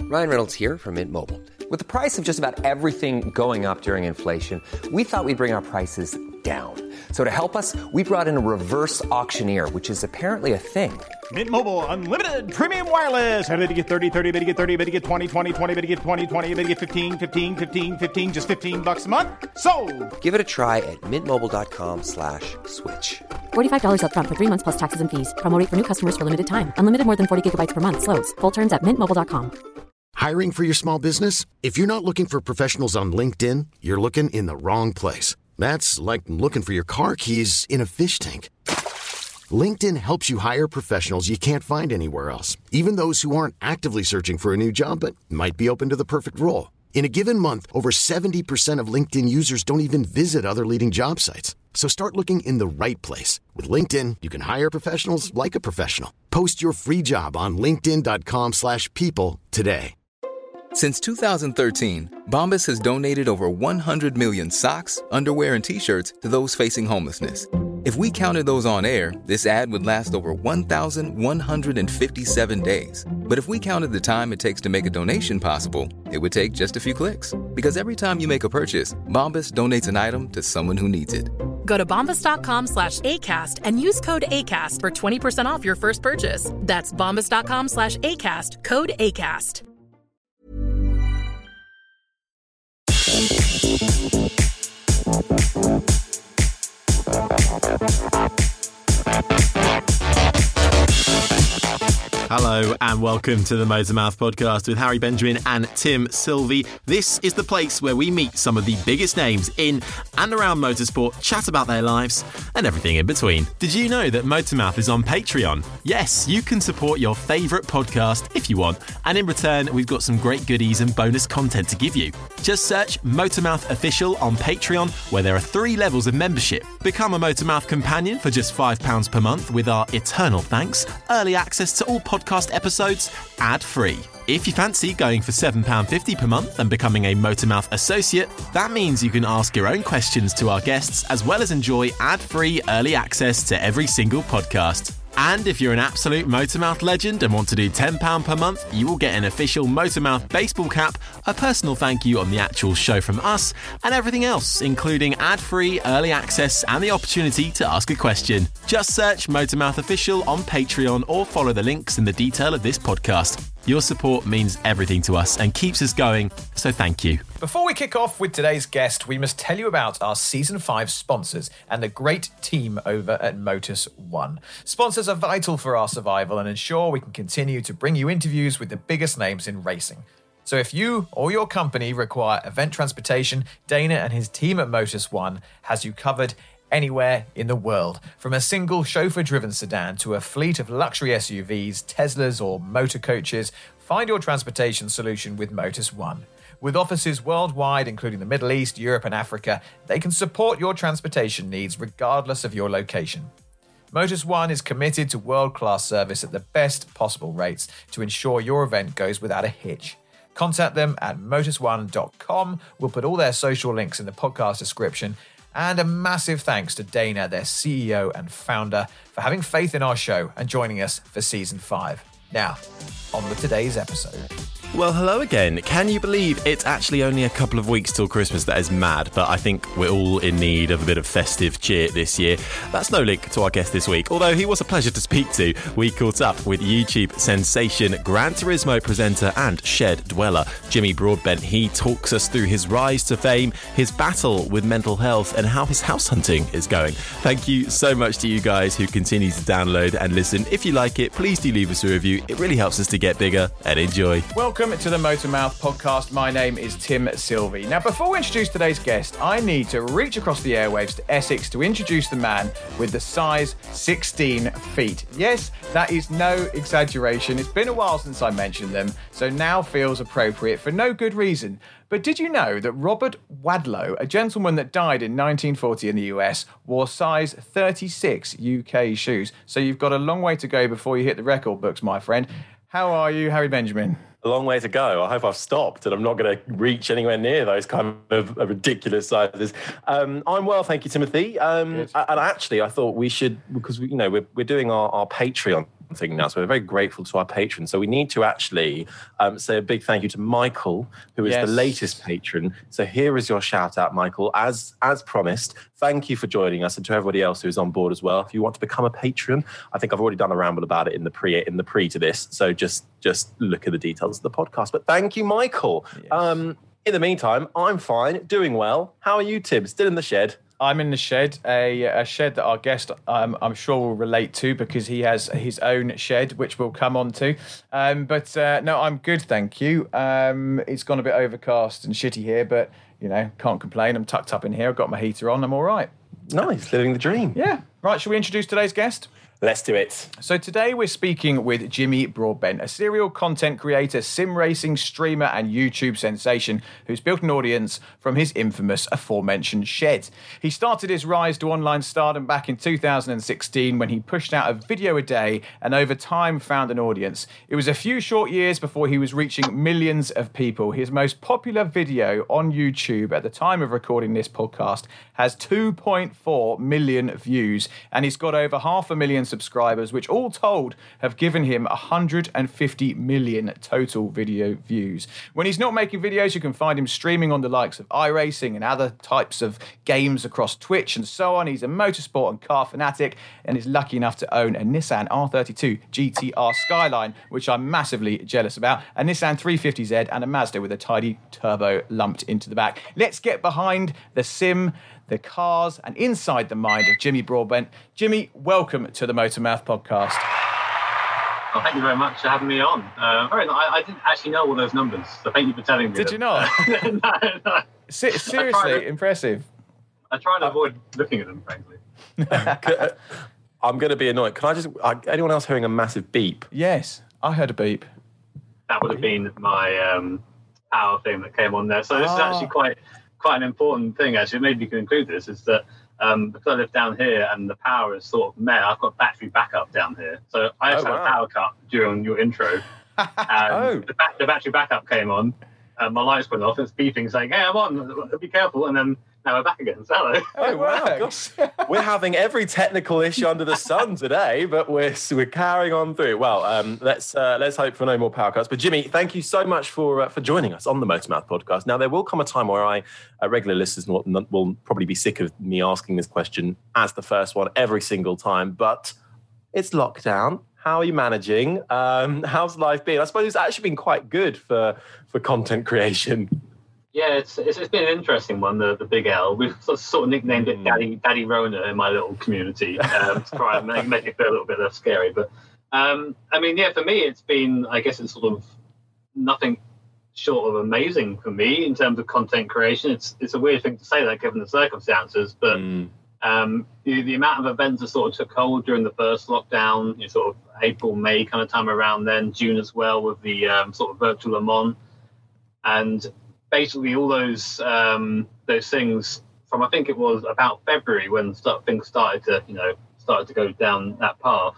Ryan Reynolds here from Mint Mobile. With the price of just about everything going up during inflation, we thought we'd bring our prices down. So to help us, we brought in a reverse auctioneer, which is apparently a thing. Mint Mobile Unlimited Premium Wireless. How to get 30, 30, bit to get 30, bit to get 20, 20, 20, bit to get 20, 20, bit to get 15, 15, 15, 15, just $15 a month? Sold! Give it a try at mintmobile.com/switch. $45 up front for 3 months plus taxes and fees. Promo rate for new customers for limited time. Unlimited more than 40 gigabytes per month. Slows full terms at mintmobile.com. Hiring for your small business? If you're not looking for professionals on LinkedIn, you're looking in the wrong place. That's like looking for your car keys in a fish tank. LinkedIn helps you hire professionals you can't find anywhere else, even those who aren't actively searching for a new job but might be open to the perfect role. In a given month, over 70% of LinkedIn users don't even visit other leading job sites. So start looking in the right place. With LinkedIn, you can hire professionals like a professional. Post your free job on linkedin.com/people today. Since 2013, Bombas has donated over 100 million socks, underwear, and T-shirts to those facing homelessness. If we counted those on air, this ad would last over 1,157 days. But if we counted the time it takes to make a donation possible, it would take just a few clicks. Because every time you make a purchase, Bombas donates an item to someone who needs it. Go to bombas.com/ACAST and use code ACAST for 20% off your first purchase. That's bombas.com/ACAST, code ACAST. Hello and welcome to the Motormouth podcast with Harry Benjamin and Tim Sylvie. This is the place where we meet some of the biggest names in and around motorsport, chat about their lives and everything in between. Did you know that Motormouth is on Patreon? Yes, you can support your favourite podcast if you want, and in return we've got some great goodies and bonus content to give you. Just search Motormouth Official on Patreon, where there are 3 levels of membership. Become a Motormouth companion for just £5 per month with our eternal thanks, early access to all podcast episodes ad-free. If you fancy going for £7.50 per month and becoming a Motormouth associate, that means you can ask your own questions to our guests as well as enjoy ad-free early access to every single podcast. And if you're an absolute Motormouth legend and want to do £10 per month, you will get an official Motormouth baseball cap, a personal thank you on the actual show from us, and everything else, including ad-free early access and the opportunity to ask a question. Just search Motormouth Official on Patreon or follow the links in the detail of this podcast. Your support means everything to us and keeps us going, so thank you. Before we kick off with today's guest, we must tell you about our Season 5 sponsors and the great team over at Motus One. Sponsors are vital for our survival and ensure we can continue to bring you interviews with the biggest names in racing. So if you or your company require event transportation, Dana and his team at Motus One has you covered anywhere in the world. From a single chauffeur-driven sedan to a fleet of luxury SUVs, Teslas or motor coaches, find your transportation solution with Motus One. With offices worldwide, including the Middle East, Europe and Africa, they can support your transportation needs regardless of your location. Motus One is committed to world-class service at the best possible rates to ensure your event goes without a hitch. Contact them at motusone.com. We'll put all their social links in the podcast description. And a massive thanks to Dana, their CEO and founder, for having faith in our show and joining us for Season 5. Now, on with today's episode. Well, hello again. Can you believe it's actually only a couple of weeks till Christmas? That is mad, but I think we're all in need of a bit of festive cheer this year. That's no link to our guest this week, although he was a pleasure to speak to. We caught up with YouTube sensation, Gran Turismo presenter and shed dweller Jimmy Broadbent. He talks us through his rise to fame, his battle with mental health, and how his house hunting is going. Thank you so much to you guys who continue to download and listen. If you like it, please do leave us a review. It really helps us to get bigger, and enjoy. Welcome to the Motormouth podcast. My name is Tim Sylvie. Now, before we introduce today's guest, I need to reach across the airwaves to Essex to introduce the man with the size 16 feet. Yes, that is no exaggeration. It's been a while since I mentioned them, so now feels appropriate for no good reason. But did you know that Robert Wadlow, a gentleman that died in 1940 in the US, wore size 36 UK shoes? So you've got a long way to go before you hit the record books, my friend. How are you, Harry Benjamin? A long way to go. I hope I've stopped and I'm not going to reach anywhere near those kind of ridiculous sizes. I'm well, thank you, Timothy. And actually, I thought we should, because we're doing our Patreon thing now. So we're very grateful to our patrons. So we need to actually say a big thank you to Michael, who is the latest patron. So here is your shout out, Michael. As promised, thank you for joining us, and to everybody else who is on board as well. If you want to become a patron, I think I've already done a ramble about it in the pre to this. So just look at the details of the podcast. But thank you, Michael. Yes. In the meantime, I'm fine, doing well. How are you, Tim? Still in the shed? I'm in the shed, a shed that our guest, I'm sure, will relate to because he has his own shed, which we'll come on to. But no, I'm good, thank you. It's gone a bit overcast and shitty here, but, can't complain. I'm tucked up in here. I've got my heater on. I'm all right. Nice, living the dream. Yeah. Right, shall we introduce today's guest? Let's do it. So today we're speaking with Jimmy Broadbent, a serial content creator, sim racing streamer and YouTube sensation who's built an audience from his infamous aforementioned shed. He started his rise to online stardom back in 2016 when he pushed out a video a day and over time found an audience. It was a few short years before he was reaching millions of people. His most popular video on YouTube at the time of recording this podcast has 2.4 million views, and he's got over 500,000 subscribers, which all told have given him 150 million total video views. When he's not making videos, you can find him streaming on the likes of iRacing and other types of games across Twitch and so on. He's a motorsport and car fanatic and is lucky enough to own a Nissan R32 GTR Skyline, which I'm massively jealous about, a Nissan 350Z and a Mazda with a tidy turbo lumped into the back. Let's get behind the sim, the cars, and inside the mind of Jimmy Broadbent. Jimmy, welcome to the Motormouth podcast. Well, thank you very much for having me on. I didn't actually know all those numbers, so thank you for telling me. Did you not? No. Seriously, impressive. I try to avoid looking at them, frankly. I'm going to be annoyed. Can I just... anyone else hearing a massive beep? Yes, I heard a beep. That would have been my power thing that came on there. So this is actually quite an important thing, actually. It made me conclude this, is that because I live down here and the power is sort of I've got battery backup down here. So I actually had a power cut during your intro. And the battery backup came on, and my lights went off. It's beeping saying, hey, I'm on, be careful. And then now we're back again. So hello. Oh, wow. We're having every technical issue under the sun today, but we're carrying on through. Well, let's hope for no more power cuts. But Jimmy, thank you so much for joining us on the Motormouth podcast. Now, there will come a time where regular listeners will probably be sick of me asking this question as the first one every single time, but it's lockdown. How are you managing? How's life been? I suppose it's actually been quite good for content creation. Yeah, it's been an interesting one, the Big L. We've sort of nicknamed it Daddy Rona in my little community to try and make it feel a little bit less scary. But, for me, it's been, I guess it's sort of nothing short of amazing for me in terms of content creation. It's a weird thing to say that given the circumstances, but the amount of events that sort of took hold during the first lockdown, sort of April, May kind of time around then, June as well with the sort of virtual Le Mans. And basically all those things from, I think it was about February when things started to go down that path,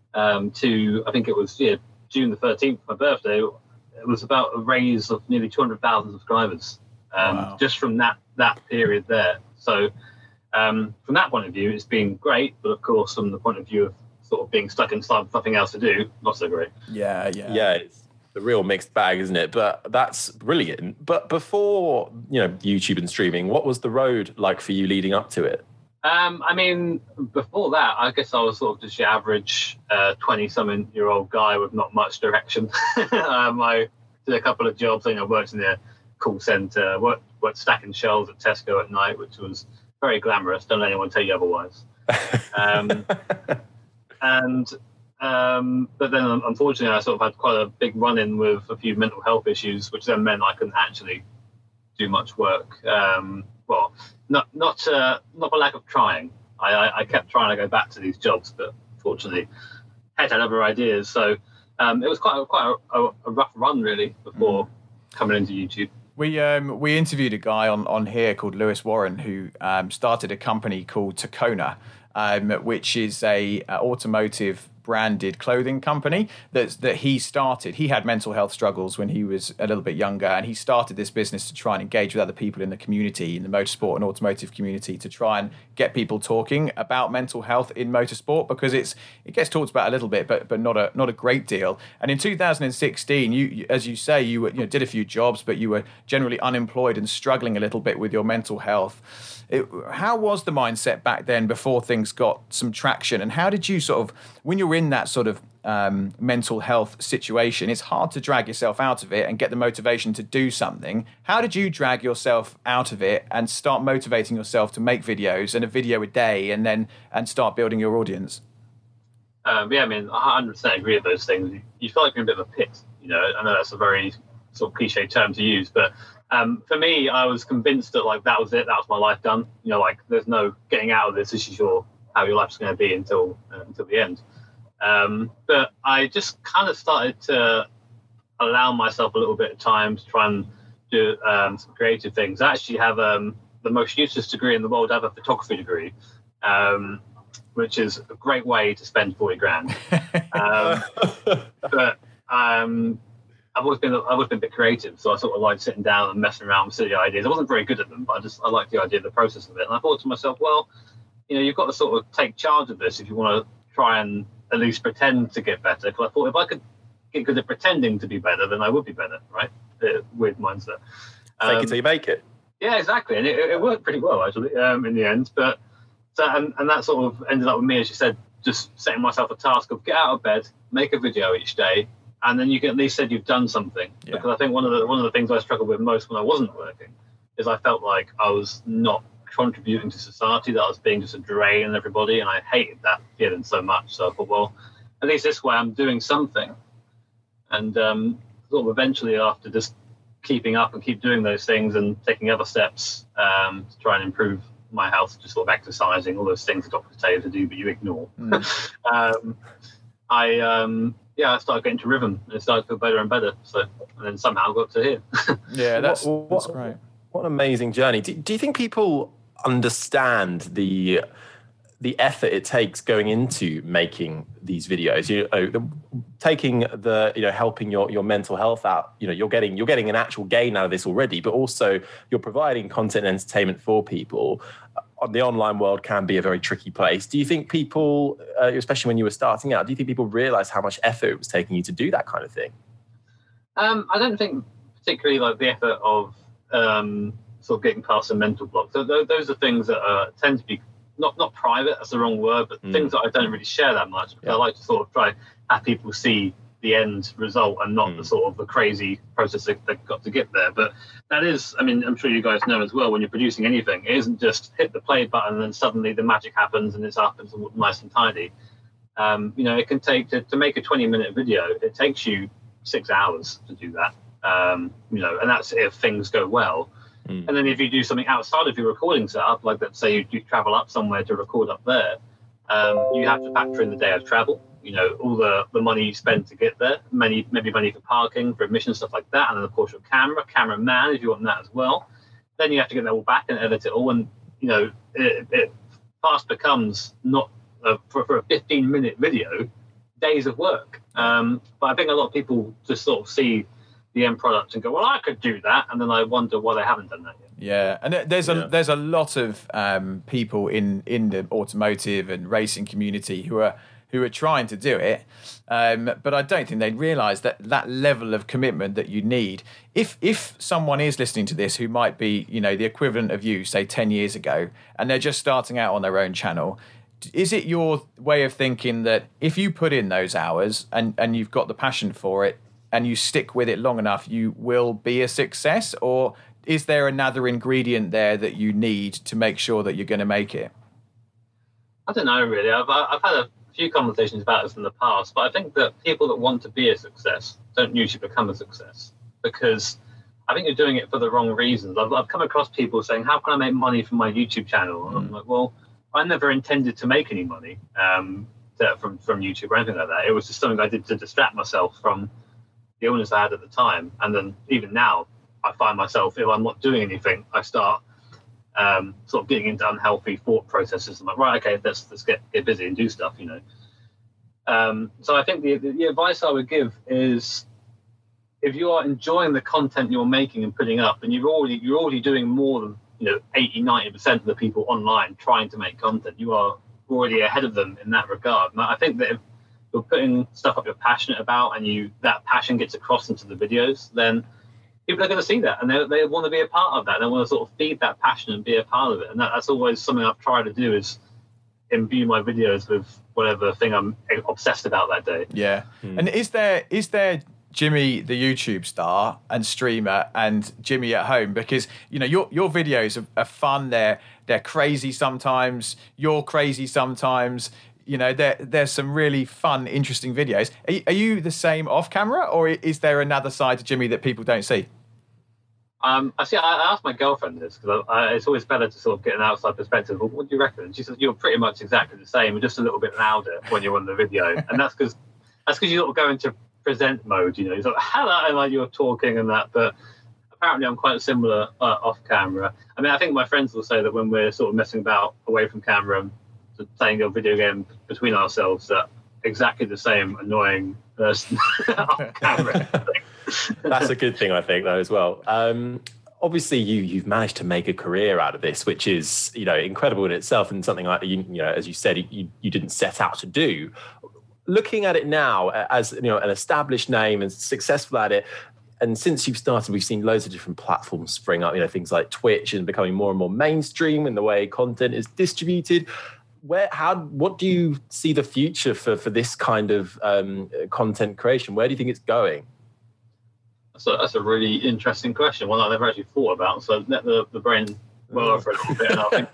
to I think it was June the 13th, my birthday. It was about a raise of nearly 200,000 subscribers just from that period there. So from that point of view, it's been great, but of course from the point of view of sort of being stuck inside with nothing else to do, not so great. Yeah. It's the real mixed bag, isn't it? But that's brilliant. But before, YouTube and streaming, what was the road like for you leading up to it? Before that, I guess I was sort of just your average 20-something-year-old guy with not much direction. I did a couple of jobs. I worked in the call centre, worked stacking shelves at Tesco at night, which was very glamorous. Don't let anyone tell you otherwise. But then, unfortunately, I sort of had quite a big run-in with a few mental health issues, which then meant I couldn't actually do much work. Not for lack of trying. I kept trying to go back to these jobs, but fortunately, had other ideas. So it was quite a rough run, really, before coming into YouTube. We interviewed a guy on here called Lewis Warren who started a company called Tacona, which is a automotive branded clothing company that he started. He had mental health struggles when he was a little bit younger, and he started this business to try and engage with other people in the community, in the motorsport and automotive community, to try and get people talking about mental health in motorsport, because it gets talked about a little bit, but not a great deal. And in 2016, you as you say, you did a few jobs, but you were generally unemployed and struggling a little bit with your mental health. How was the mindset back then before things got some traction? And how did you sort of, when you're in that sort of mental health situation, it's hard to drag yourself out of it and get the motivation to do something. How did you drag yourself out of it and start motivating yourself to make videos and a video a day and start building your audience? I mean, I 100% agree with those things. You feel like you're in a bit of a pit, I know that's a very sort of cliche term to use, but for me, I was convinced that that was it. That was my life done. There's no getting out of this. This is how your life's going to be until the end. But I just kind of started to allow myself a little bit of time to try and do some creative things. I actually have the most useless degree in the world. I have a photography degree, which is a great way to spend 40 grand. But I've always been a bit creative, so I sort of like sitting down and messing around with silly ideas. I wasn't very good at them, but I liked the idea of the process of it. And I thought to myself, well, you've got to sort of take charge of this if you want to try and at least pretend to get better. Because I thought if I could get good at pretending to be better, then I would be better, right? Weird mindset. Take it till you make it. Yeah, exactly. And it worked pretty well, actually, in the end. But and that sort of ended up with me, as you said, just setting myself a task of get out of bed, make a video each day, and then you can at least say you've done something. Yeah. Because I think one of the things I struggled with most when I wasn't working is I felt like I was not contributing to society, that I was being just a drain on everybody, and I hated that feeling so much. So I thought, well, at least this way I'm doing something. And sort of eventually, after just keeping up and keep doing those things and taking other steps to try and improve my health, just sort of exercising, all those things the doctors tell you to do but you ignore. I started getting to rhythm, and it started to feel better and better. So, and then somehow got to here. Yeah, that's great. What an amazing journey. Do you think people understand the effort it takes going into making these videos? Taking helping your mental health out. You're getting an actual gain out of this already, but also you're providing content and entertainment for people. The online world can be a very tricky place. Do you think people, especially when you were starting out, do you think people realize how much effort it was taking you to do that kind of thing? I don't think particularly the effort of sort of getting past a mental block. So those are things that tend to be not private, that's the wrong word, but things that I don't really share that much. Because I like to sort of try have people see the end result and not the sort of the crazy process they've got to get there. But that is, I mean, I'm sure you guys know as well, when you're producing anything, it isn't just hit the play button and then suddenly the magic happens and it's up and it's all nice and tidy. It can take to make a 20-minute video, it takes you 6 hours to do that. And that's if things go well. And then if you do something outside of your recording setup, like let's say you travel up somewhere to record up there, you have to factor in the day of travel, all the money you spend to get there, maybe money for parking, for admission, stuff like that. And then of course your cameraman, if you want that as well. Then you have to get that all back and edit it all. And, it fast becomes not for a 15-minute video, days of work. But I think a lot of people just sort of see the end product and go, well, I could do that, and then I wonder why they haven't done that yet. Yeah, and there's a lot of people in the automotive and racing community who are trying to do it, but I don't think they realise that level of commitment that you need. If someone is listening to this who might be the equivalent of you, say 10 years ago, and they're just starting out on their own channel, is it your way of thinking that if you put in those hours and you've got the passion for it, and you stick with it long enough, you will be a success? Or is there another ingredient there that you need to make sure that you're going to make it? I don't know, really. I've had a few conversations about this in the past, but I think that people that want to be a success don't usually become a success, because I think you're doing it for the wrong reasons. I've come across people saying, how can I make money from my YouTube channel? And I'm like, well, I never intended to make any money from YouTube or anything like that. It was just something I did to distract myself from the illness I had at the time. And then even now, I find myself, if I'm not doing anything, I start sort of getting into unhealthy thought processes. I'm like, right, okay, let's get busy and do stuff, So I think the advice I would give is, if you are enjoying the content you're making and putting up, and you're already doing more than 80-90% of the people online trying to make content, you are already ahead of them in that regard. And I think that if you're putting stuff up you're passionate about, and that passion gets across into the videos, then people are going to see that, and they want to be a part of that. They want to sort of feed that passion and be a part of it. And that's always something I've tried to do, is imbue my videos with whatever thing I'm obsessed about that day. Yeah. And is there Jimmy, the YouTube star and streamer, and Jimmy at home? Because your videos are fun. They're crazy sometimes. You're crazy sometimes. There's some really fun, interesting videos. Are you the same off camera, or is there another side to Jimmy that people don't see? I asked my girlfriend this, because it's always better to sort of get an outside perspective. Well, what do you reckon? And she says, you're pretty much exactly the same, just a little bit louder when you're on the video. And that's because you sort of go into present mode. You're sort of, hello, and like you're talking and that. But apparently I'm quite similar off camera. I mean, I think my friends will say that when we're sort of messing about away from camera and playing a video game between ourselves, that exactly the same annoying person off camera. That's a good thing, I think, though, as well. Obviously, you've managed to make a career out of this, which is incredible in itself, and something like as you said, you didn't set out to do. Looking at it now as an established name and successful at it, and since you've started, we've seen loads of different platforms spring up. Things like Twitch, and becoming more and more mainstream in the way content is distributed. What do you see the future for this kind of content creation? Where do you think it's going? That's a really interesting question, one I never actually thought about. So let the brain well for a little bit. And I think,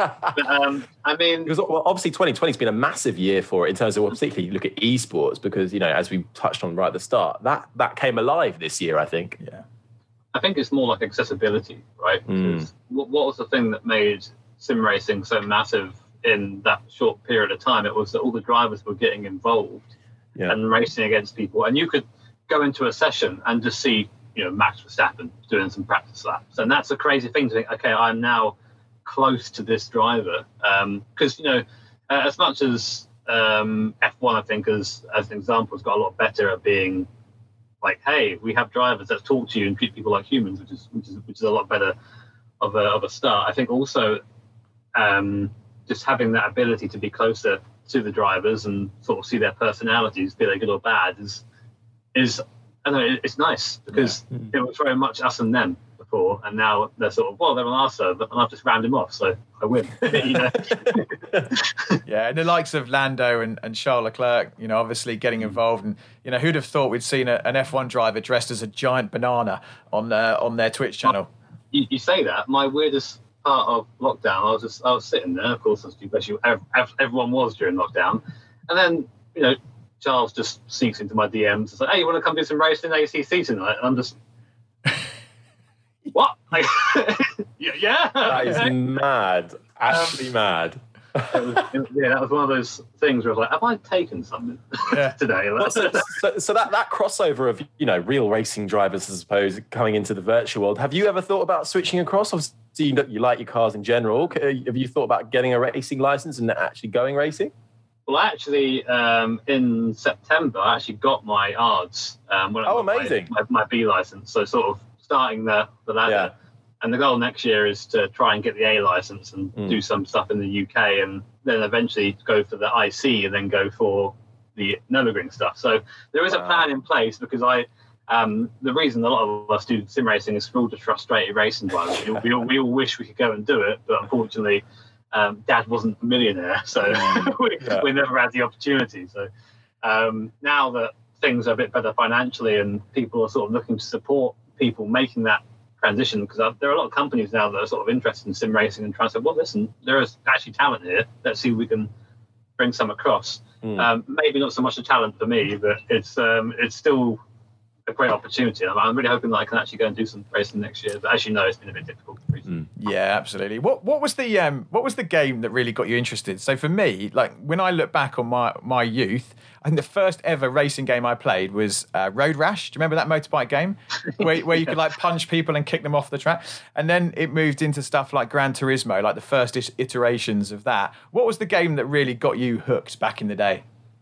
I mean, because obviously 2020 has been a massive year for it in terms of, particularly you look at esports, because as we touched on right at the start, that came alive this year, I think. Yeah, I think it's more like accessibility, right? What was the thing that made sim racing so massive in that short period of time? It was that all the drivers were getting involved and racing against people, and you could go into a session and just see Max Verstappen doing some practice laps, and that's a crazy thing to think, okay, I'm now close to this driver, because as much as F1, I think as an example, has got a lot better at being like, hey, we have drivers that talk to you and treat people like humans, which is a lot better of a start. I think also just having that ability to be closer to the drivers and sort of see their personalities, be they good or bad, is I don't know, it's nice, because it was very much us and them before, and now they're sort of, they're on our server, and I've just round him off, so I win. Yeah, and the likes of Lando and Charles Leclerc, obviously getting involved, and who'd have thought we'd seen an F1 driver dressed as a giant banana on their Twitch channel? You say that. My weirdest part of lockdown, I was sitting there, of course, as everyone was during lockdown, and then Charles just sneaks into my DMs and says, hey, you want to come do some racing ACC tonight? And I'm just, what? Yeah. That is mad. Actually mad. That was one of those things where I was like, have I taken something today? So that crossover of, real racing drivers, I suppose, coming into the virtual world, have you ever thought about switching across? Obviously, you like your cars in general. Have you thought about getting a racing license and actually going racing? Well, actually, in September, I actually got my ARDS. Amazing. My B license. So sort of starting the ladder. Yeah. And the goal next year is to try and get the A license and do some stuff in the UK, and then eventually go for the IC and then go for the Nürburgring stuff. So there is a plan in place, because the reason a lot of us do sim racing is we're all just frustrated racing drivers. We all wish we could go and do it, but unfortunately, Dad wasn't a millionaire, so we never had the opportunity. So now that things are a bit better financially, and people are sort of looking to support people making that transition, because there are a lot of companies now that are sort of interested in sim racing and trying to say, well, listen, there is actually talent here. Let's see if we can bring some across. Maybe not so much the talent for me, but it's still a great opportunity. I'm really hoping that I can actually go and do some racing next year. But as you know, it's been a bit difficult recently. Yeah, absolutely. What was the game that really got you interested? So for me, like when I look back on my youth, I think the first ever racing game I played was Road Rash. Do you remember that motorbike game where you could like punch people and kick them off the track? And then it moved into stuff like Gran Turismo, like the first iterations of that. What was the game that really got you hooked back in the day?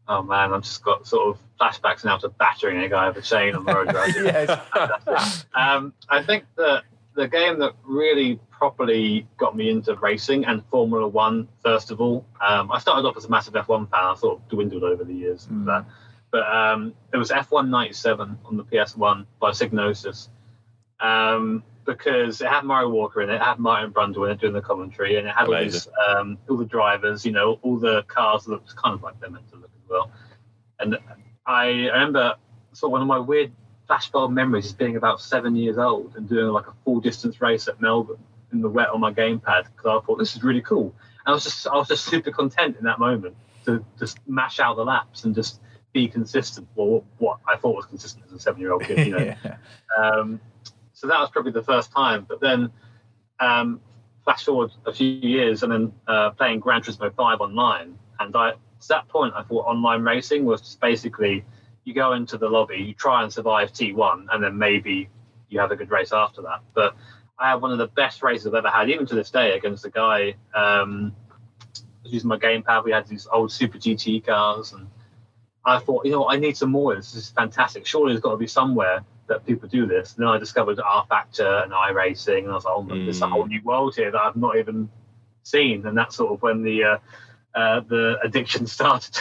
Oh man, I've just got sort of flashbacks now to battering a guy with a chain on the road. Yes. I think that the game that really properly got me into racing and Formula One, first of all, I started off as a massive F1 fan. I sort of dwindled over the years into that. But it was F1 97 on the PS1 by Psygnosis. Because it had Murray Walker in it, it had Martin Brundle in it doing the commentary, and it had all the drivers, all the cars looked kind of like they're meant to look as well. And I remember sort of one of my weird flashbulb memories is being about 7 years old and doing like a full distance race at Melbourne in the wet on my gamepad, because I thought this is really cool. And I was just super content in that moment to just mash out the laps and just be consistent. Well, what I thought was consistent as a 7-year-old kid, Yeah. So that was probably the first time. But then flash forward a few years and then playing Gran Turismo 5 online. And at that point, I thought online racing was just basically you go into the lobby, you try and survive T1, and then maybe you have a good race after that. But I had one of the best races I've ever had, even to this day, against a guy. I was using my gamepad. We had these old Super GT cars. And I thought, I need some more. This is fantastic. Surely there's got to be somewhere that people do this. And then I discovered R Factor and iRacing, and I was like, oh, there's a whole new world here that I've not even seen. And that's sort of when the addiction started.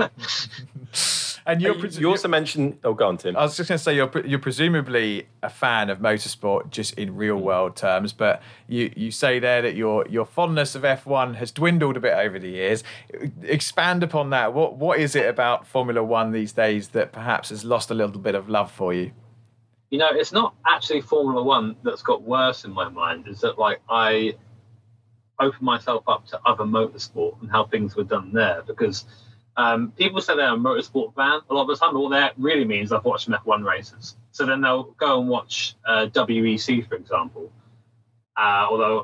And you also mentioned. Oh, go on, Tim. I was just going to say you're presumably a fan of motorsport just in real world terms, but you say there that your fondness of F1 has dwindled a bit over the years. Expand upon that. What is it about Formula One these days that perhaps has lost a little bit of love for you? It's not actually Formula One that's got worse in my mind. Is that like I open myself up to other motorsport and how things were done there, because people say they're a motorsport fan a lot of the time, but what that really means I've watched some F1 races. So then they'll go and watch WEC, for example. There'll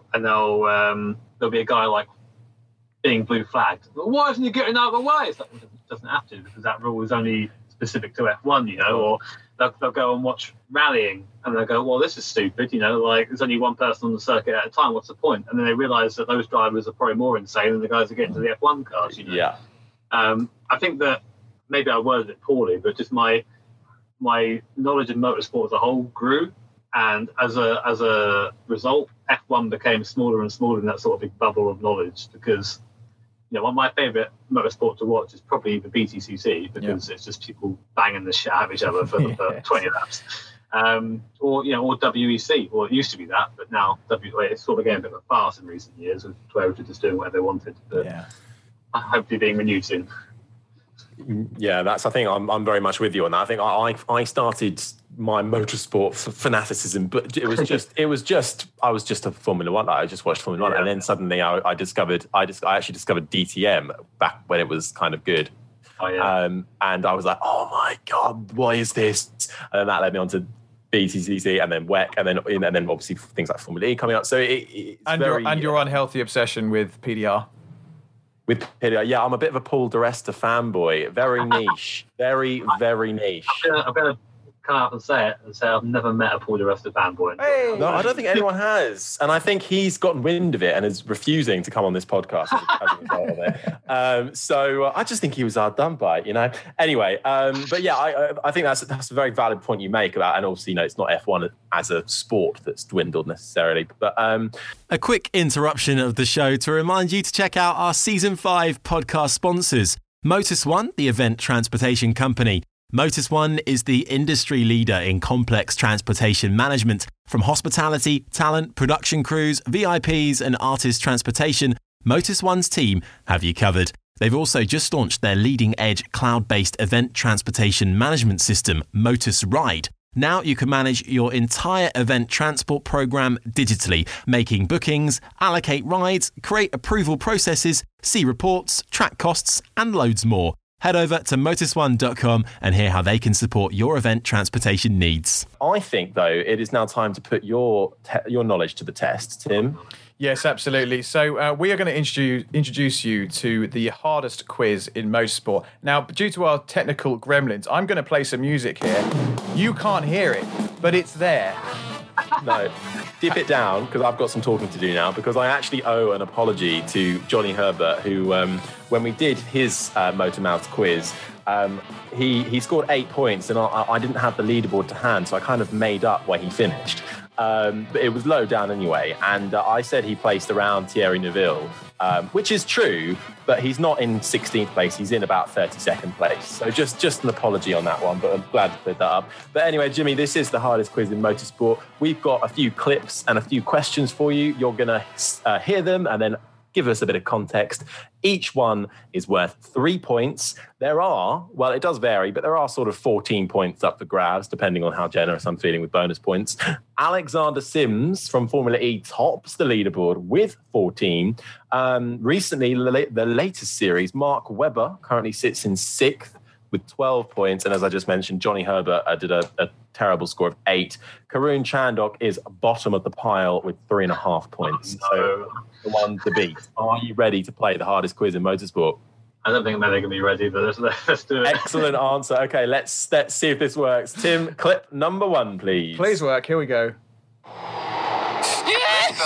be a guy like being blue flagged. Why isn't he getting out of the way? It's like, it doesn't have to, because that rule is only specific to F1, or they'll go and watch rallying and they'll go, well, this is stupid, like there's only one person on the circuit at a time, what's the point? And then they realise that those drivers are probably more insane than the guys that get into the F1 cars, Yeah. I think that maybe I worded it poorly, but just my knowledge of motorsport as a whole grew, and as a result, F1 became smaller and smaller in that sort of big bubble of knowledge, because one of my favourite motorsport to watch is probably the BTCC, because it's just people banging the shit out of each other for 20 laps. Or WEC, or it used to be that, but now it's sort of getting a bit of a farce in recent years, with Toyota just doing whatever they wanted. But hopefully being renewed soon. Yeah, I think I'm very much with you on that. I think I started my motorsport fanaticism, but it was just I was just a Formula One. I just watched Formula One, and then suddenly I actually discovered DTM back when it was kind of good. Oh yeah. And I was like, oh my god, what is this? And then that led me on to BTCC and then WEC, and then obviously things like Formula E coming up. So your unhealthy obsession with PDR. With PDR, yeah, I'm a bit of a Paul di Resta fanboy. Very niche, very niche. I'm gonna come out and say I've never met a Paul di Resta fanboy. Hey. No, I don't think anyone has, and I think he's gotten wind of it and is refusing to come on this podcast as a result of it. So I just think he was hard done by it, Anyway, but yeah, I think that's a very valid point you make about, and obviously, it's not F1 as a sport that's dwindled necessarily, but. A quick interruption of the show to remind you to check out our Season 5 podcast sponsors. Motus One, the event transportation company. Motus One is the industry leader in complex transportation management. From hospitality, talent, production crews, VIPs and artist transportation, Motus One's team have you covered. They've also just launched their leading-edge cloud-based event transportation management system, Motus Ride. Now you can manage your entire event transport program digitally, making bookings, allocate rides, create approval processes, see reports, track costs, and loads more. Head over to motusone.com and hear how they can support your event transportation needs. I think, though, it is now time to put your knowledge to the test, Tim. Yes, absolutely. So we are going to introduce you to the hardest quiz in motorsport. Now, due to our technical gremlins, I'm going to play some music here. You can't hear it, but it's there. No. Dip it down, because I've got some talking to do now, because I actually owe an apology to Johnny Herbert, who, when we did his Motor Mouths quiz, he scored 8 points, and I didn't have the leaderboard to hand, so I kind of made up where he finished. But it was low down anyway, and I said he placed around Thierry Neuville, which is true, but he's not in 16th place, he's in about 32nd place. So just an apology on that one, but I'm glad to clear that up. But anyway, Jimmy, this is the hardest quiz in motorsport. We've got a few clips and a few questions for you. You're going to hear them and then give us a bit of context. Each one is worth 3 points. There are, well, it does vary, but there are sort of 14 points up for grabs, depending on how generous I'm feeling with bonus points. Alexander Sims from Formula E tops the leaderboard with 14. Recently, the latest series, Mark Webber currently sits in 6th with 12 points. And as I just mentioned, Johnny Herbert did a terrible score of 8. Karun Chandhok is bottom of the pile with 3.5 points. Oh, no. So the one to beat. Are you ready to play the hardest quiz in motorsport? I don't think I'm going to be ready, but let's do it. Excellent answer. Okay, let's see if this works. Tim, clip number 1, please. Please work. Here we go. Yes!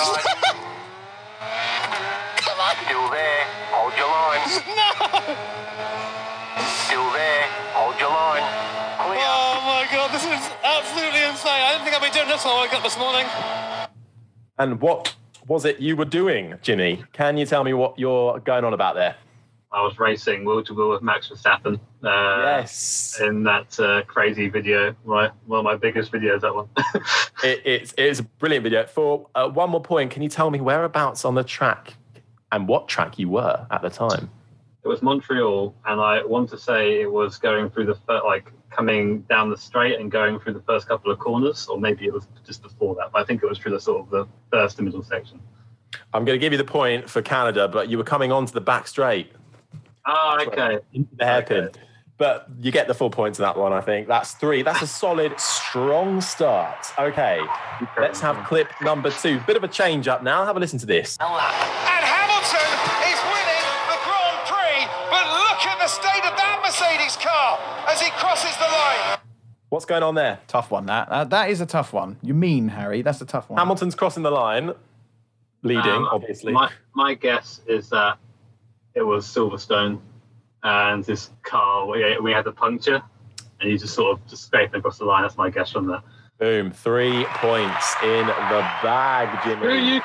Come on. Still there. Hold your line. No! Still there. Hold your line. Clear. Oh my God, this is absolutely insane. I didn't think I'd be doing this when I woke up this morning. And what was it you were doing, Jimmy? Can you tell me what you're going on about there? I was racing wheel to wheel with Max Verstappen. Yes. In that crazy video, right? One of my biggest videos, that one. It's a brilliant video. For one more point, can you tell me whereabouts on the track and what track you were at the time? It was Montreal, and I want to say it was going through coming down the straight and going through the first couple of corners, or maybe it was just before that. But I think it was through the sort of the first and middle section. I'm going to give you the point for Canada, but you were coming onto the back straight. Oh, okay. Into the hairpin. Okay. But you get the full points in that one, I think. That's 3. That's a solid, strong start. Okay, let's have clip number 2. Bit of a change up now. Have a listen to this. And Hamilton is winning the Grand Prix, but look at the state of that Mercedes car as he crosses the line. What's going on there? Tough one, that. That is a tough one. You mean, Harry? That's a tough one. Hamilton's crossing the line, leading, obviously. My guess is that it was Silverstone, and this car, we had the puncture, and he just sort of just scraping across the line. That's my guess from that. Boom, 3 points in the bag, Jimmy. Screw you,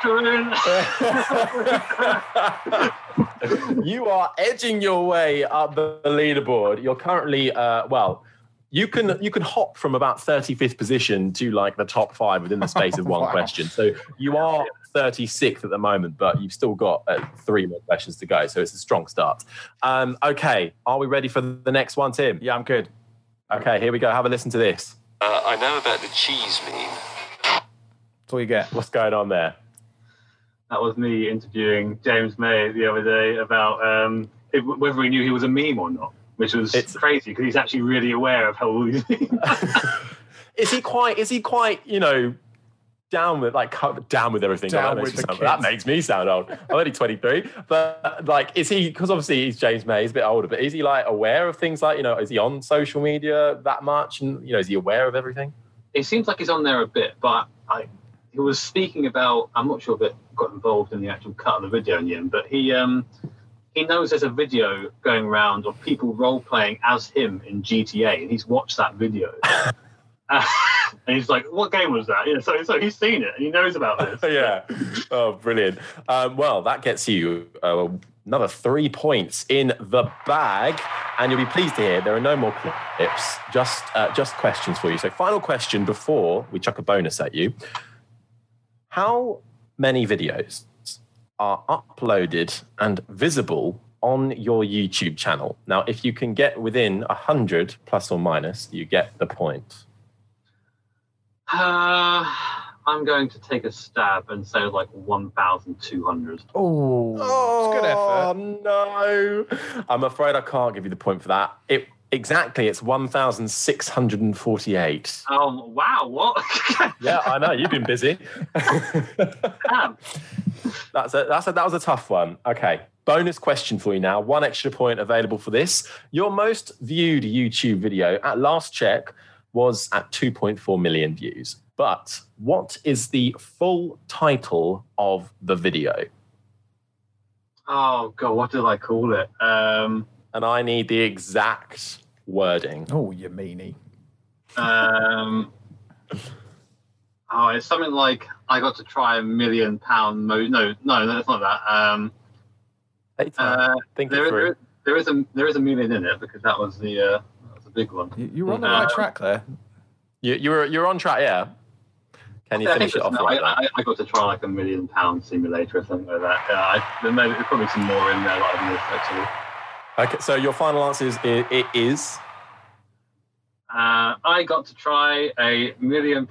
Karun. You are edging your way up the leaderboard. You're currently, you can hop from about 35th position to like the top 5 within the space of one question. So you are 36th at the moment, but you've still got 3 more questions to go. So it's a strong start. Okay, are we ready for the next one, Tim? Yeah, I'm good. Okay, here we go. Have a listen to this. I know about the cheese meme. That's all you get. What's going on there? That was me interviewing James May the other day about whether he knew he was a meme or not, which was crazy because he's actually really aware of how all these memes. Is he quite, down with everything? That makes me sound old. I'm only 23. But is he, because obviously he's James May, he's a bit older, but is he aware of things is he on social media that much? And, is he aware of everything? It seems like he's on there a bit, but he was speaking about, I'm not sure if it got involved in the actual cut of the video in the end, but he knows there's a video going around of people role-playing as him in GTA, and he's watched that video. And he's like, what game was that? So he's seen it, and he knows about this. Yeah. Oh, brilliant. Well, that gets you another 3 points in the bag, and you'll be pleased to hear there are no more clips, just questions for you. So final question before we chuck a bonus at you. How many videos are uploaded and visible on your YouTube channel? Now, if you can get within 100 plus or minus, you get the point. I'm going to take a stab and say 1,200. Oh, it's good effort. Oh, no. I'm afraid I can't give you the point for that. It's 1,648. Oh, wow, what? Yeah, I know, you've been busy. Damn. That was a tough one. Okay, bonus question for you now. 1 extra point available for this. Your most viewed YouTube video, at last check, was at 2.4 million views. But what is the full title of the video? Oh, God, what did I call it? And I need the exact wording. Oh, you meanie. It's something like, I got to try £1 million. No, that's not that. Think it through. There is a million in it because that was the big one. You were on the right track there. You're on track, yeah. Can you finish it off right? I got to try like £1 million simulator or something like that. There's probably some more in there that I've missed actually. Okay, so your final answer is it is. I got to try a £1 million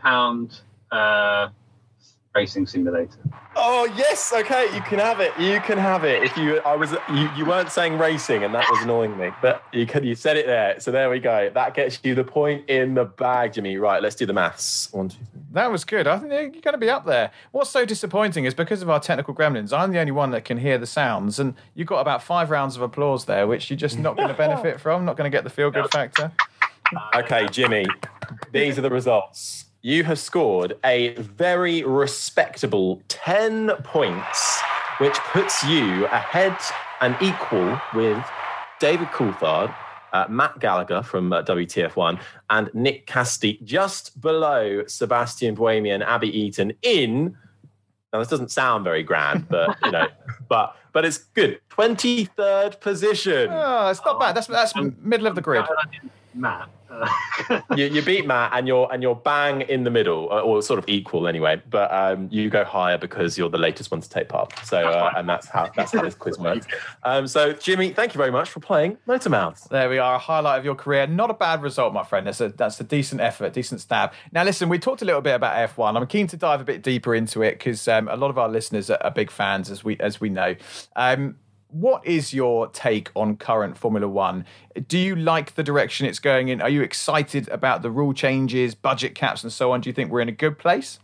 racing simulator. Oh yes, okay, you can have it. You can have it. If you weren't saying racing, and that was annoying me, but you said it there. So there we go. That gets you the point in the bag, Jimmy. Right, let's do the maths. 1, 2, 3. That was good. I think you're going to be up there. What's so disappointing is because of our technical gremlins, I'm the only one that can hear the sounds, and you got about 5 rounds of applause there, which you're just not going to benefit from. Not going to get the feel-good factor. Okay, Jimmy, these are the results. You have scored a very respectable 10 points, which puts you ahead and equal with David Coulthard, Matt Gallagher from WTF1, and Nick Casti, just below Sebastian Buemi and Abby Eaton in, now this doesn't sound very grand, but, but it's good, 23rd position. Oh, it's not bad. That's middle of the grid. Matt. you beat Matt, and you're bang in the middle, or sort of equal anyway. But you go higher because you're the latest one to take part. So and that's how this quiz works. So Jimmy, thank you very much for playing Motormouth. There we are, a highlight of your career. Not a bad result, my friend. That's a decent effort, decent stab. Now listen, we talked a little bit about F1. I'm keen to dive a bit deeper into it because a lot of our listeners are big fans, as we know. What is your take on current Formula One? Do you like the direction it's going in? Are you excited about the rule changes, budget caps and so on? Do you think we're in a good place?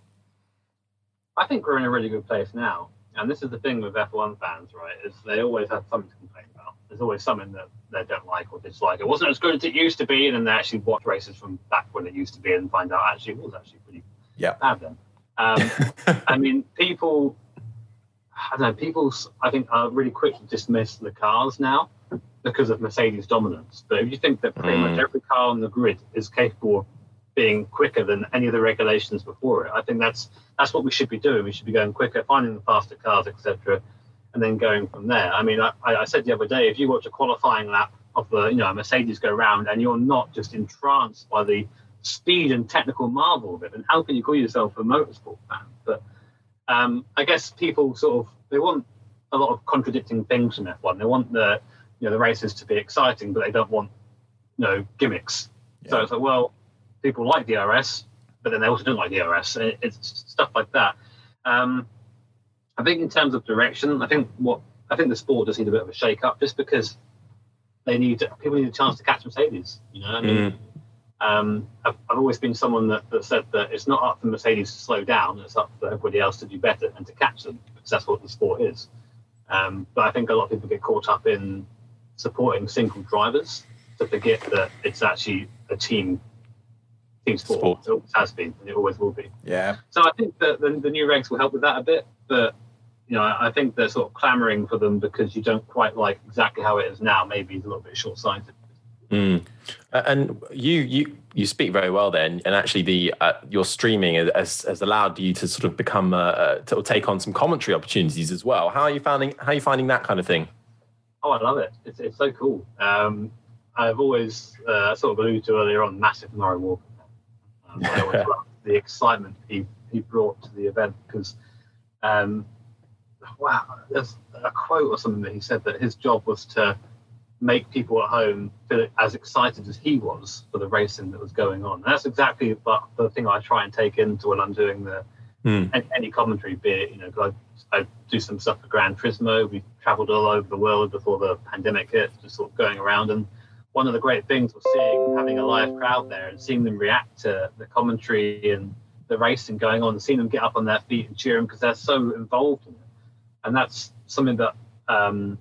I think we're in a really good place now. And this is the thing with F1 fans, right, is they always have something to complain about. There's always something that they don't like or dislike. It wasn't as good as it used to be, and then they actually watch races from back when it used to be and find out actually it was actually pretty bad then. I mean, people... I don't know, people, I think, are really quick to dismiss the cars now because of Mercedes' dominance. But if you think that pretty much every car on the grid is capable of being quicker than any of the regulations before it, I think that's what we should be doing. We should be going quicker, finding the faster cars, etc., and then going from there. I mean, I said the other day, if you watch a qualifying lap of a Mercedes go round and you're not just entranced by the speed and technical marvel of it, then how can you call yourself a motorsport fan? But I guess people they want a lot of contradicting things from F1. They want the races to be exciting, but they don't want gimmicks. Yeah. So it's like, well, people like DRS, but then they also don't like DRS. It's stuff like that. I think in terms of direction, I think the sport does need a bit of a shake-up, just because people need a chance to catch Mercedes. I've always been someone that said that it's not up for Mercedes to slow down, it's up for everybody else to do better and to catch them, because that's what the sport is. But I think a lot of people get caught up in supporting single drivers to forget that it's actually a team sport. It always has been, and it always will be. Yeah. So I think that the new regs will help with that a bit, but I think they're sort of clamouring for them because you don't quite like exactly how it is now. Maybe it's a little bit short-sighted. And you speak very well then, and actually your streaming has allowed you to sort of become to take on some commentary opportunities as well. How are you finding that kind of thing? Oh, I love it. It's so cool. I've always sort of alluded to earlier on, massive Murray Walker. I always loved the excitement he brought to the event because there's a quote or something that he said that his job was to make people at home feel as excited as he was for the racing that was going on. And that's exactly the thing I try and take into when I'm doing any commentary, be it, because I do some stuff for Gran Turismo. We travelled all over the world before the pandemic hit, just sort of going around. And one of the great things was having a live crowd there and seeing them react to the commentary and the racing going on, and seeing them get up on their feet and cheer them because they're so involved in it. And that's something that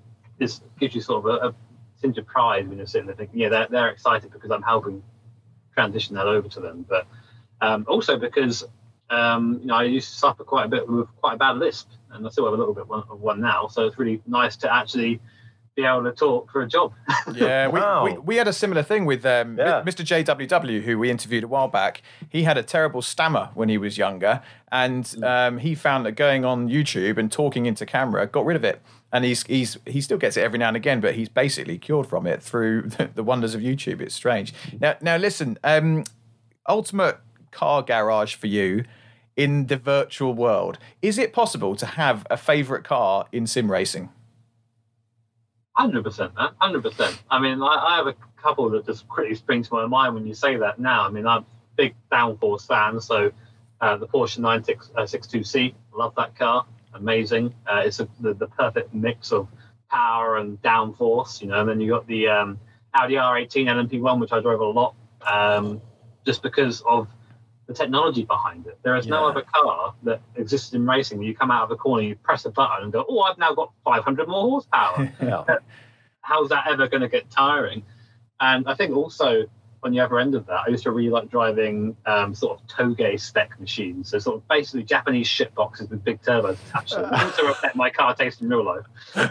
gives you sort of a tinge of pride when you're sitting there thinking, they're excited because I'm helping transition that over to them. But also because I used to suffer quite a bit with quite a bad lisp, and I still have a little bit of one now. So it's really nice to actually be able to talk for a job. Yeah, we had a similar thing with Mr. JWW, who we interviewed a while back. He had a terrible stammer when he was younger, and he found that going on YouTube and talking into camera got rid of it. And he still gets it every now and again, but he's basically cured from it through the wonders of YouTube. It's strange. Now listen, ultimate car garage for you in the virtual world. Is it possible to have a favourite car in sim racing? 100%, man. 100%. I mean, I have a couple that just quickly spring to my mind when you say that now. I mean, I'm a big downforce fan, so the Porsche 962C, love that car. Amazing. It's the perfect mix of power and downforce, and then you got the Audi R18 LMP1, which I drove a lot, just because of the technology behind it. There is no other car that exists in racing where you come out of a corner, you press a button and go, oh, I've now got 500 more horsepower. How's that ever going to get tiring? And I think also on the other end of that, I used to really like driving sort of Toge spec machines. So sort of basically Japanese shit boxes with big turbos attached to them. To reflect my car taste in real life.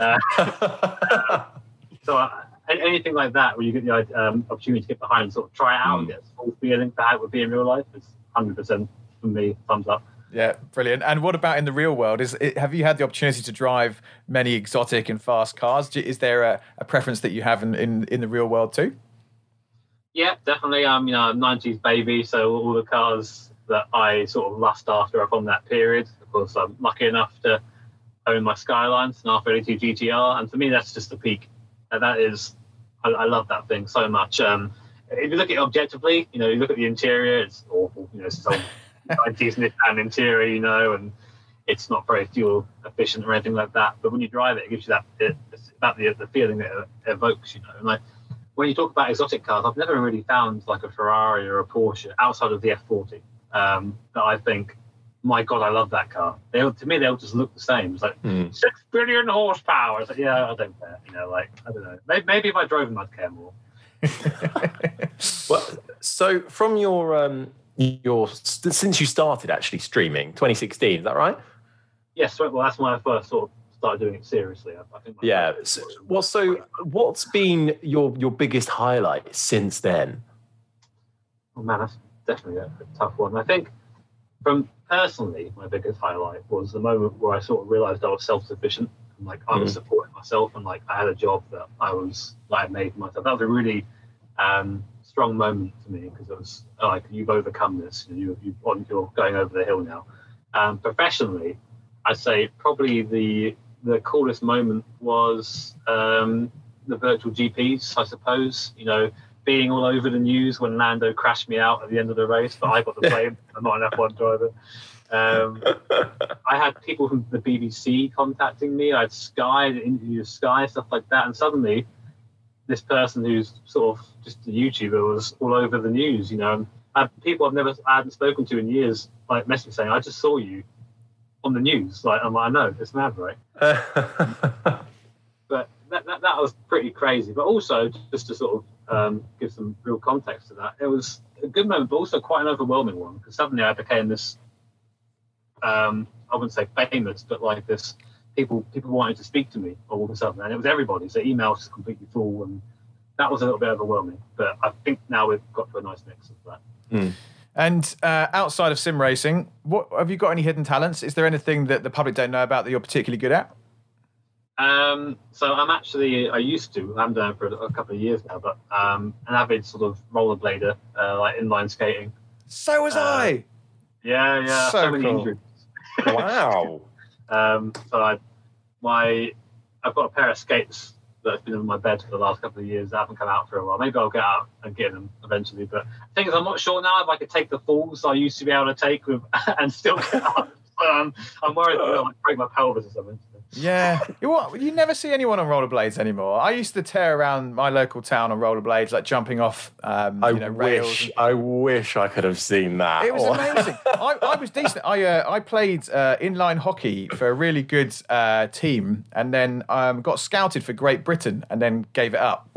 Anything like that where you get the opportunity to get behind and sort of try it out and get a full feeling for how it would be in real life, it's 100% for me, thumbs up. Yeah, brilliant. And what about in the real world? Have you had the opportunity to drive many exotic and fast cars? Is there a preference that you have in the real world too? Yeah, definitely. I'm a 90s baby, so all the cars that I sort of lust after are from that period. Of course, I'm lucky enough to own my Skylines, an R32 GTR, and for me, that's just the peak. That is, I love that thing so much. If you look at it objectively, you look at the interior, it's awful. It's this old 90s Nissan interior, and it's not very fuel efficient or anything like that. But when you drive it, it gives you it's about the feeling that it evokes, And like when you talk about exotic cars, I've never really found like a Ferrari or a Porsche outside of the F40 that I think, my God, I love that car. To me, they all just look the same. It's like 6 billion horsepower. It's like, yeah, I don't care. I don't know. Maybe if I drove them, I'd care more. Well, so from your since you started actually streaming, 2016, is that right? Yes. Well, that's when I first sort of started doing it seriously. I think. Yeah. So what's been your biggest highlight since then? Oh man, that's definitely a tough one. I think personally, my biggest highlight was the moment where I sort of realised I was self-sufficient. And, I was supporting myself, and I had a job that I made for myself. That was a really strong moment for me, because it was like, you've overcome this. You're going over the hill now. Professionally, I'd say probably the coolest moment was the virtual GPs, I suppose. Being all over the news when Lando crashed me out at the end of the race, but I got the blame. I'm not an F1 driver. I had people from the BBC contacting me. I had Sky, interviews Sky, stuff like that. And suddenly, this person who's sort of just a YouTuber was all over the news. And people I hadn't spoken to in years, messaging saying, "I just saw you on the news." I'm like, I know, it's mad, right? But that was pretty crazy. But also, just to sort of give some real context to that, it was a good moment, but also quite an overwhelming one, because suddenly I became this, I wouldn't say famous, but this people wanted to speak to me all of a sudden, and it was everybody. So emails was completely full, and that was a little bit overwhelming. But I think now we've got to a nice mix of that. And outside of sim racing, what have you got any hidden talents? Is there anything that the public don't know about that you're particularly good at? So I used to, I'm doing it for a couple of years now, but an avid sort of rollerblader, inline skating. So was I. Yeah. So many cool. injuries. Wow. So I've got a pair of skates that's been in my bed for the last couple of years that haven't come out for a while. Maybe I'll get out and get them eventually. But the thing is, I'm not sure now if I could take the falls I used to be able to take and still get up. I'm worried that I'll break my pelvis or something. Yeah. You never see anyone on rollerblades anymore. I used to tear around my local town on rollerblades, jumping off rails. I wish I could have seen that. It was amazing. I was decent. I played inline hockey for a really good team, and then got scouted for Great Britain and then gave it up.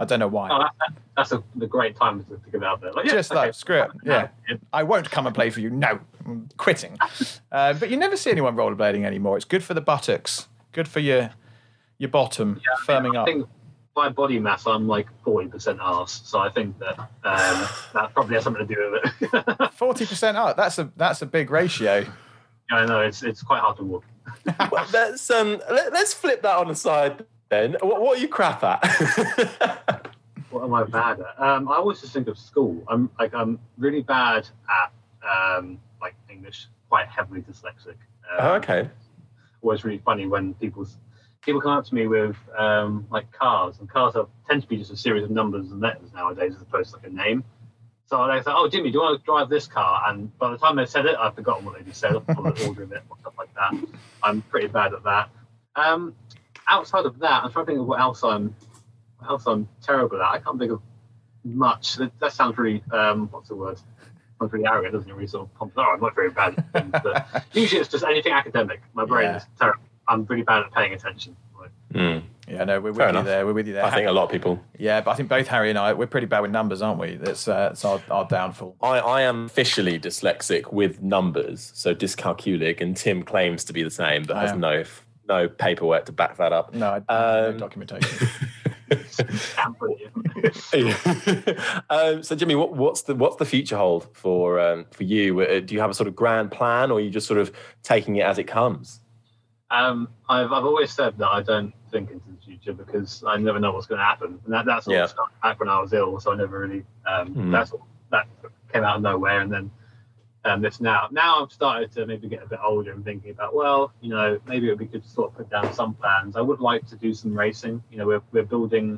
I don't know why. Oh, that's the great time to get out there. Like, yeah, Just like, screw it. Yeah. I won't come and play for you. No, I'm quitting. But you never see anyone rollerblading anymore. It's good for the buttocks, good for your bottom, firming up. I think by body mass, I'm like 40% arse. So I think that that probably has something to do with it. 40% arse. That's a big ratio. Yeah, I know. It's quite hard to walk. Well, let's flip that on the side then. What are you crap at? What am I bad at? I always just think of school. I'm really bad at like English, quite heavily dyslexic. Okay. Always really funny when people come up to me with like cars, and cars tend to be just a series of numbers and letters nowadays as opposed to like a name. So they say, "Oh, Jimmy, do you want to drive this car?" And by the time they said it, I've forgotten what they just said. I'm the order of it, or stuff like that. I'm pretty bad at that. Outside of that, I'm trying to think of what else I'm terrible at. I can't think of much. That sounds really what's the word? Sounds really arrogant, doesn't it? Really sort of pompous. Oh, I'm not very bad at things, but usually it's just anything academic. My brain is terrible. I'm really bad at paying attention. Yeah, no, we're with you there. We're with you there. I think a lot of people. Yeah, but I think both Harry and I, we're pretty bad with numbers, aren't we? That's our downfall. I am officially dyslexic with numbers, so dyscalculic, and Tim claims to be the same, but has no paperwork to back that up. No, no documentation. So Jimmy, what's the future hold for you? Do you have a sort of grand plan, or are you just sort of taking it as it comes? I've always said that I don't think into the future because I never know what's going to happen, and that's all started back when I was ill, so I never really that came out of nowhere, and then this now I've started to maybe get a bit older and thinking about, well, you know, maybe it would be good to sort of put down some plans. I would like to do some racing. You know, we're building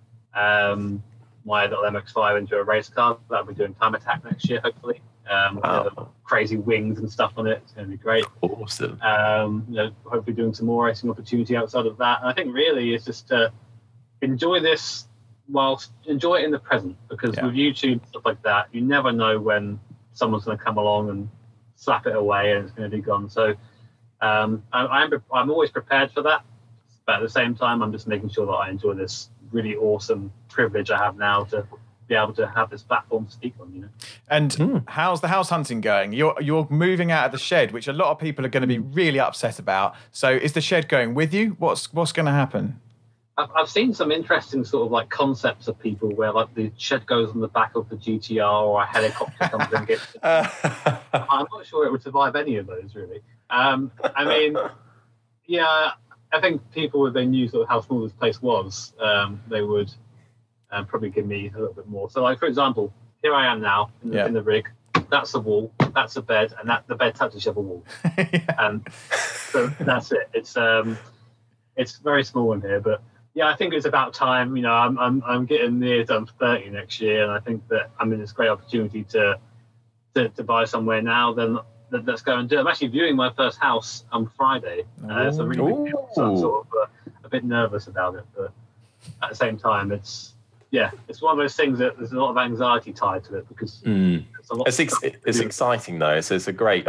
my little MX-5 into a race car that we're doing Time Attack next year, hopefully. With crazy wings and stuff on it. It's going to be great. Awesome. You know, hopefully doing some more racing opportunity outside of that. And I think really it's just to enjoy this whilst enjoy it in the present, because with YouTube stuff like that, you never know when someone's going to come along and slap it away and it's going to be gone. So I'm always prepared for that, but at the same time, I'm just making sure that I enjoy this really awesome privilege I have now to be able to have this platform to speak on, you know. And how's the house hunting going? You're moving out of the shed, which a lot of people are going to be really upset about. So is the shed going with you? What's going to happen? I've seen some interesting sort of like concepts of people where like the shed goes on the back of the GTR or a helicopter comes and gets it. I'm not sure it would survive any of those, really. I mean, yeah, I think people, if they knew sort of how small this place was, they would probably give me a little bit more. So, like, for example, here I am now in the rig. That's the wall, that's the bed, and the bed touches the other wall. And so that's it. It's very small in here, but yeah, I think it's about time. You know, I'm getting near to 30 next year, and I think that I'm in this great opportunity to buy somewhere now. Then let's go and do it. I'm actually viewing my first house on Friday. It's a really big deal, so I'm sort of a bit nervous about it, but at the same time, it's one of those things that there's a lot of anxiety tied to it because it's exciting though. So it's a great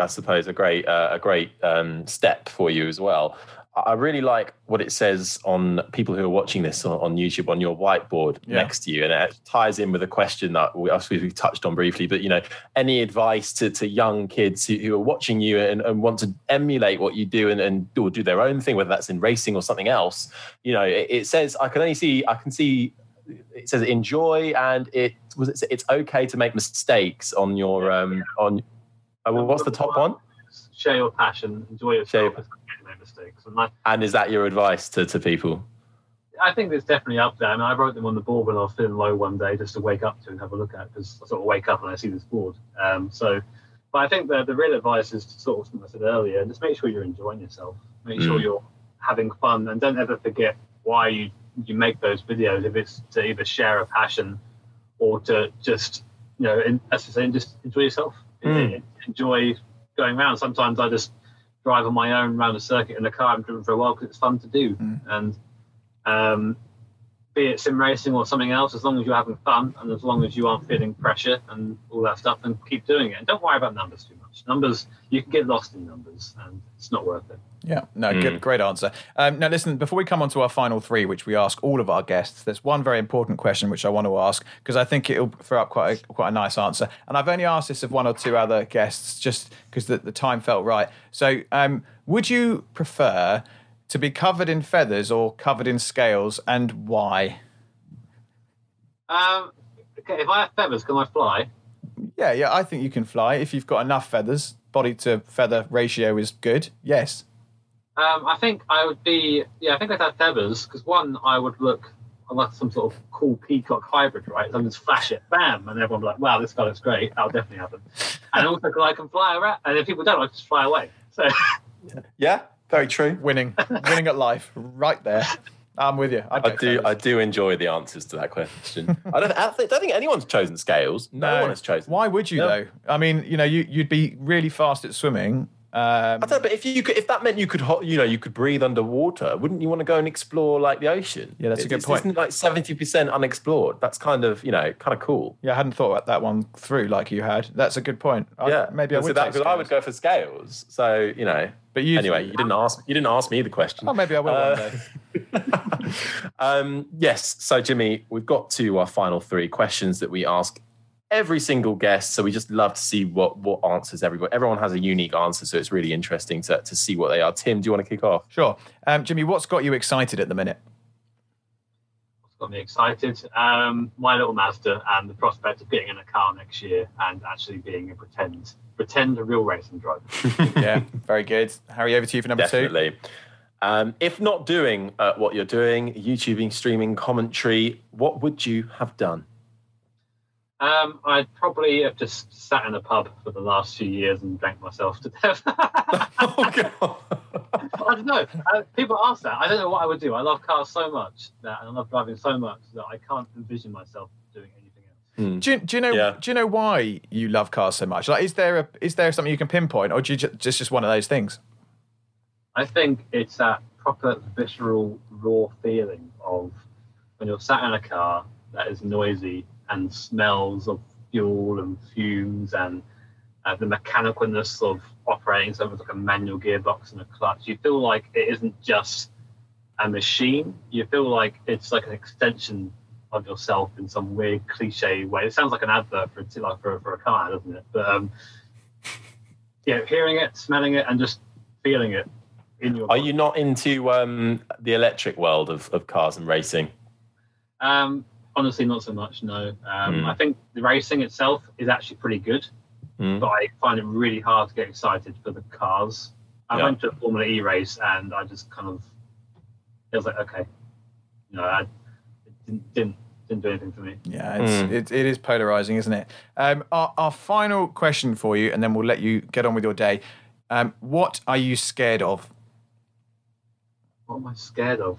step for you as well. I really like what it says on people who are watching this on YouTube on your whiteboard next to you, and it ties in with a question that we've touched on briefly. But you know, any advice to young kids who are watching you and want to emulate what you do and or do their own thing, whether that's in racing or something else? You know, it says I can see. It says enjoy, and it's okay to make mistakes on your on. What's the top one? Share your passion, enjoy yourself. Make mistakes. And is that your advice to people? I think it's definitely up there. I mean, I wrote them on the board when I was feeling low one day, just to wake up to and have a look at, because I sort of wake up and I see this board. But I think the real advice is to sort of, something I said earlier, just make sure you're enjoying yourself. Make sure you're having fun, and don't ever forget why you make those videos, if it's to either share a passion or to just, you know, as I say, just enjoy yourself. Enjoy going around. Sometimes I just drive on my own around the circuit in the car. I've driven for a while because it's fun to do. And be it sim racing or something else, as long as you're having fun and as long as you aren't feeling pressure and all that stuff, then keep doing it. And don't worry about numbers too much. Numbers, you can get lost in numbers and it's not worth it. Yeah, no, good, great answer. Now, listen, before we come on to our final three, which we ask all of our guests, there's one very important question which I want to ask because I think it'll throw up quite a nice answer. And I've only asked this of one or two other guests just because the time felt right. So would you prefer to be covered in feathers or covered in scales, and why? Okay, if I have feathers, can I fly? Yeah, I think you can fly if you've got enough feathers. Body to feather ratio is good. Yes. I think I would be. Yeah, I think I'd have feathers because one, I would look like some sort of cool peacock hybrid, right? So I can just flash it, bam, and everyone will be like, "Wow, this guy looks great." That'll definitely happen. And also, because I can fly around, and if people don't, I just fly away. So. Yeah. Very true. Winning at life, right there. I'm with you. I do enjoy the answers to that question. I don't think anyone's chosen scales. No one has chosen. Why would you though? I mean, you'd be really fast at swimming. I don't know, but if that meant you could breathe underwater, wouldn't you want to go and explore like the ocean? Yeah, that's a good point. Isn't like 70% unexplored? That's kind of cool. Yeah, I hadn't thought about that one through like you had. That's a good point. Maybe I would. Because I would go for scales. So But anyway, you didn't ask me the question. Oh, maybe I will one day. Yes. So Jimmy, we've got to our final three questions that we ask every single guest. So we just love to see what answers everybody. Everyone has a unique answer, so it's really interesting to see what they are. Tim, do you want to kick off? Sure. Jimmy, what's got you excited at the minute? What's got me excited? My little Mazda and the prospect of getting in a car next year and actually being a pretend a real racing driver. Yeah, very good. Harry, over to you for number two. Definitely. If not doing what you're doing, YouTubing, streaming, commentary, what would you have done? I'd probably have just sat in a pub for the last few years and drank myself to death. Oh, God. I don't know. People ask that. I don't know what I would do. I love cars so much and I love driving so much that I can't envision myself doing anything else. Do you know why you love cars so much? Like, is there something you can pinpoint, or do you just one of those things? I think it's that proper visceral, raw feeling of when you're sat in a car that is noisy and smells of fuel and fumes and the mechanicalness of operating something like a manual gearbox and a clutch. You feel like it isn't just a machine. You feel like it's like an extension of yourself in some weird cliche way. It sounds like an advert for a car, doesn't it? But hearing it, smelling it, and just feeling it in your body. Are you not into the electric world of cars and racing? Honestly, not so much, no. I think the racing itself is actually pretty good, but I find it really hard to get excited for the cars. I went to a Formula E race and I just it was like, okay. It didn't do anything for me. Yeah, it is polarising, isn't it? Our final question for you, and then we'll let you get on with your day. What are you scared of? What am I scared of?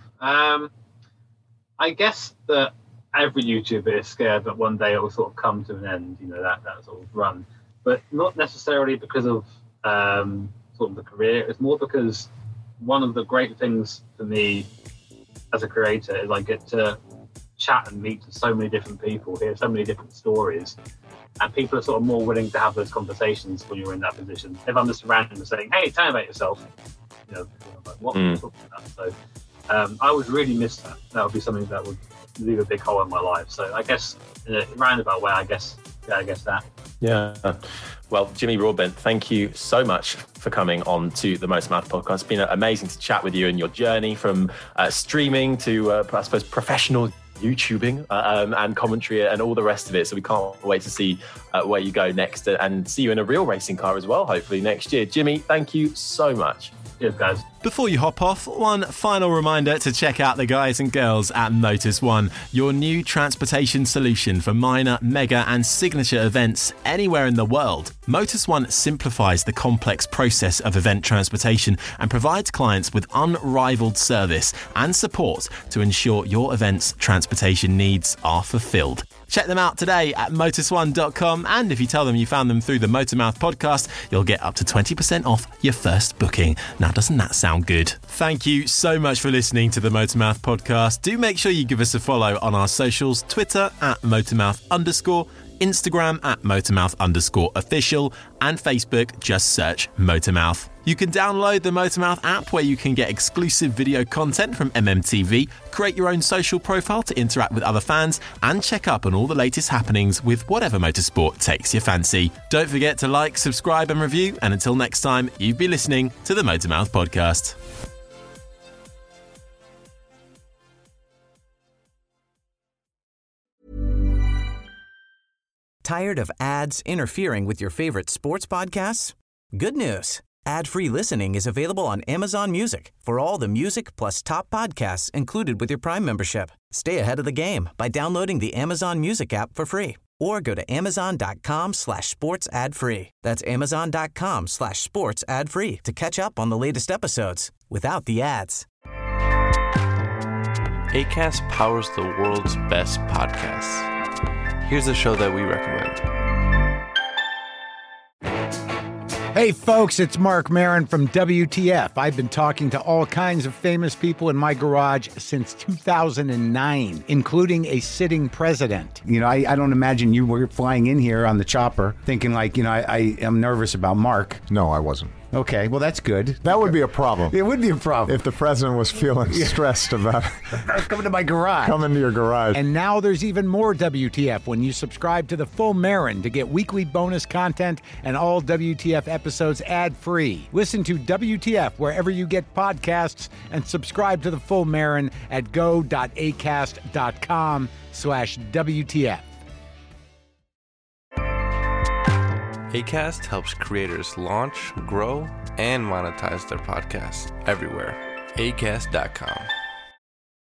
I guess that every YouTuber is scared that one day it will sort of come to an end, that sort of run. But not necessarily because of sort of the career. It's more because one of the great things for me as a creator is I get to chat and meet so many different people, hear so many different stories, and people are sort of more willing to have those conversations when you're in that position. If I'm just randomly saying, "Hey, tell me about yourself," like, what are you talking about? So I would really miss that. That would be something that would leave a big hole in my life. So I guess in a roundabout way, I guess that. Yeah. Well, Jimmy Broadbent, thank you so much for coming on to the Motormouth podcast. It's been amazing to chat with you and your journey from streaming to, I suppose, professional YouTubing and commentary and all the rest of it. So we can't wait to see where you go next and see you in a real racing car as well, hopefully next year. Jimmy, thank you so much. Cheers, guys. Before you hop off, one final reminder to check out the guys and girls at Motus One, your new transportation solution for minor, mega and signature events anywhere in the world. Motus One simplifies the complex process of event transportation and provides clients with unrivaled service and support to ensure your event's transportation needs are fulfilled. Check them out today at motus1.com, and if you tell them you found them through the Motormouth podcast, you'll get up to 20% off your first booking. Now Now, doesn't that sound good? Thank you so much for listening to the Motormouth podcast. Do make sure you give us a follow on our socials, Twitter @Motormouth_, Instagram @Motormouth_official, and Facebook, just search Motormouth. You can download the Motormouth app where you can get exclusive video content from MMTV, create your own social profile to interact with other fans, and check up on all the latest happenings with whatever motorsport takes your fancy. Don't forget to like, subscribe, and review, and until next time, you've been listening to the Motormouth podcast. Tired of ads interfering with your favorite sports podcasts? Good news. Ad-free listening is available on Amazon Music for all the music plus top podcasts included with your Prime membership. Stay ahead of the game by downloading the Amazon Music app for free or go to amazon.com/sports ad free. That's amazon.com/sports ad free to catch up on the latest episodes without the ads. Acast powers the world's best podcasts. Here's a show that we recommend. Hey folks, it's Mark Maron from WTF. I've been talking to all kinds of famous people in my garage since 2009, including a sitting president. You know, I don't imagine you were flying in here on the chopper thinking like, I am nervous about Mark. No, I wasn't. Okay, well, that's good. That would be a problem. It would be a problem. If the president was feeling stressed about coming to my garage. Coming to your garage. And now there's even more WTF when you subscribe to the Full Marin to get weekly bonus content and all WTF episodes ad-free. Listen to WTF wherever you get podcasts and subscribe to the Full Marin at go.acast.com/WTF. Acast helps creators launch, grow, and monetize their podcasts everywhere. Acast.com.